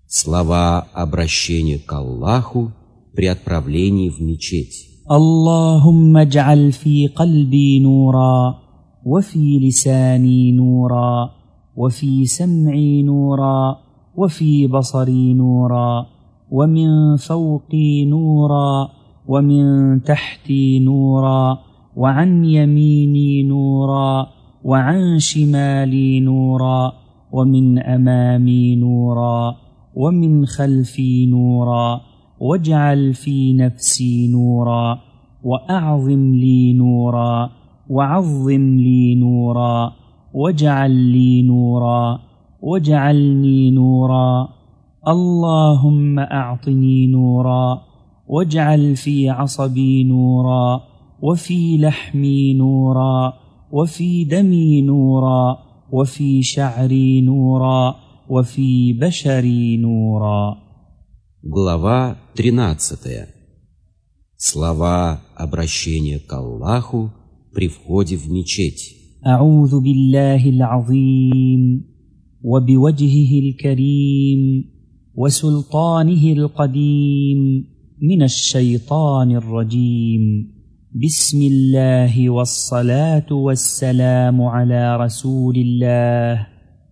Слова обращения к Аллаху при отправлении в мечеть. اللهم اجعل في قلبي نورا وفي لساني نورا وفي سمعي نورا وفي بصري نورا ومن فوقي نورا ومن تحتي نورا وعن يميني نورا وعن شمالي نورا ومن أمامي نورا ومن خلفي نورا واجعل في نفسي نورا وأعظم لي نورا وعظم لي نورا واجعل لي نورا واجعلني نورا. اللهم أعطني نورا واجعل في عصبي نورا وفي لحمي نورا وفي دمي نورا وفي شعري نورا وفي بشري نورا. Глава 13. Слова обращения к Аллаху при входе в мечеть. أعوذ بالله العظيم وبوجهه الكريم وسلطانه القديم من الشيطان الرجيم. بسم الله والصلاة والسلام على رسول الله.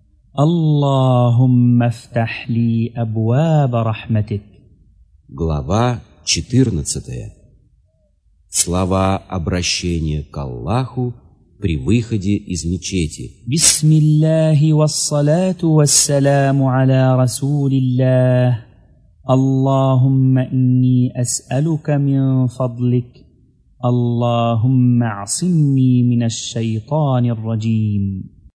اللهم افتح لي أبواب رحمتك. Глава 14. Слова обращения к Аллаху при выходе из мечети. بسم الله والصلاة والسلام على رسول الله. اللهم إني أسألك من فضلك. اللهم اعصمني من الشيطان الرجيم.